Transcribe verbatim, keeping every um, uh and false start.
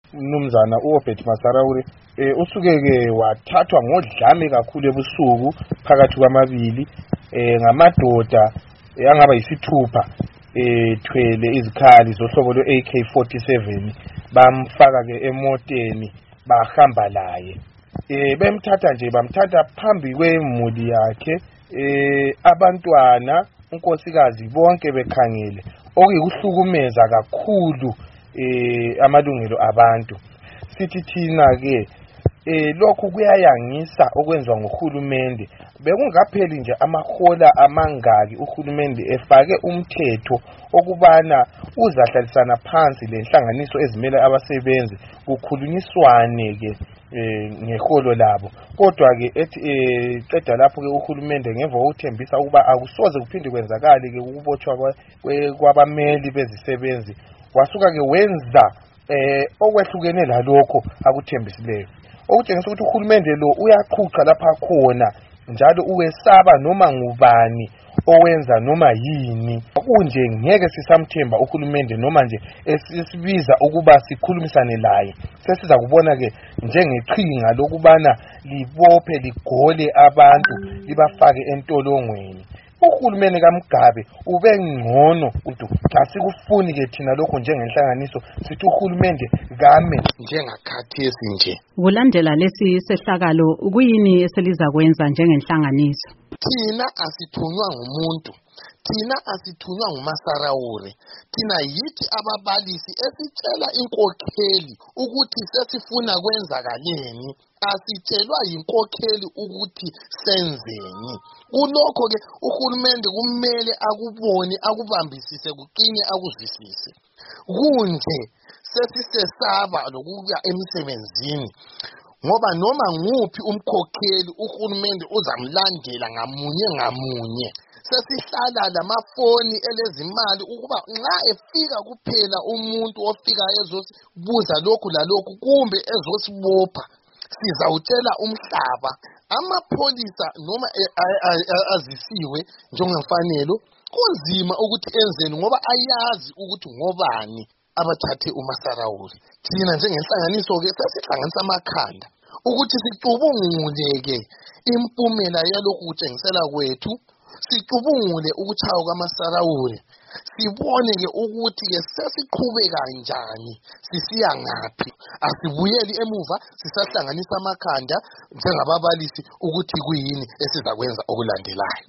umnumzana uObert Masarawure eh usuke ke wathathwa ngodlame kakhulu ebusuku phakathi kwamabili eh ngamadoda angaba yisithupha eh thwele izikhali zohlobo lwe A K forty-seven bamfaka ke emoteni bahamba laye eh bemthatha nje bamthatha phambi kwemuli yakhe eh abantwana unkosikazi bonke bekhangele okuyikuhlukumeza kakhulu eh amalungelo abantu. Sithi thina ke eh lokhu kuyayangisa okwenzwa nguhulumende. Bekungapheli nje amahola amangaki uhulumende efake umthetho okubana uzahlalisana phansi lenhlanganiso ezimele abasebenzi kukhulunyiswane ke ngeholo labo. Kodwa ke ethi eqeda lapho ke uhulumende ngemva kokuthembisa ukuba akusoze kuphinde kwenzakala ke ukubotshwa kwabameli bezisebenzi wasuka ke wenza eh okwehlukene lalokho akuthembisileyo, okutshengisa ukuthi uhulumende lo uyaqhuqa lapha khona njalo uwesaba noma ngubani owenza noma yini. Kunje ngeke sisamthemba uhulumende noma nje esibiza ukuba sikhulumisane laye. Sesiza kubona ke njengeqhinga lokubana libophe ligole abantu libafake entolongweni. Uhulumende kaMgabe ubengcono uthi asikufuni ke thina lokho njengenhlanganiso sithi uhulumende kame njengakhathesi nje. Kulandela lesi sehlakalo kuyini eseliza kwenza njengenhlanganiso? Thina asithunywa ngumuntu, thina asithunywa nguMasarawure, thina yithi ababalisi esitshela inkokheli ukuthi sesifuna kwenzakaleni, asitshelwa yinkokheli ukuthi senzeni. Kulokho ke uhulumende kumele akubone, akubambisise, kuqine, akuzwisise. Kunje sesisesaba lokuya emsebenzini ngoba noma nguphi umkhokheli uhulumende uzamlandela ngamunye ngamunye. Sesihlala lamafoni elezimali ukuba nxa efika kuphela umuntu ofika ezobuza lokhu lalokhu kumbe ezosibopha sizawutshela umhlaba. Amapholisa noma azisiwe njengemfanelo kunzima ukuthi enzeni ngoba ayazi ukuthi ngobani abathathe uMasarawure. Thina njengenhlanganiso ke sesihlanganisa amakhanda ukuthi sicubunguleke impumela yalokhu kutshengisela kwethu, sicubungule ukutshaya kwaMasarawure, sibone ke ukuthi ke sesiqhubeka kanjani, sisiya ngaphi. Asibuyeli emuva, sisahlanganisa amakhanda njengababalisi ukuthi kuyini esizakwenza okulandelayo.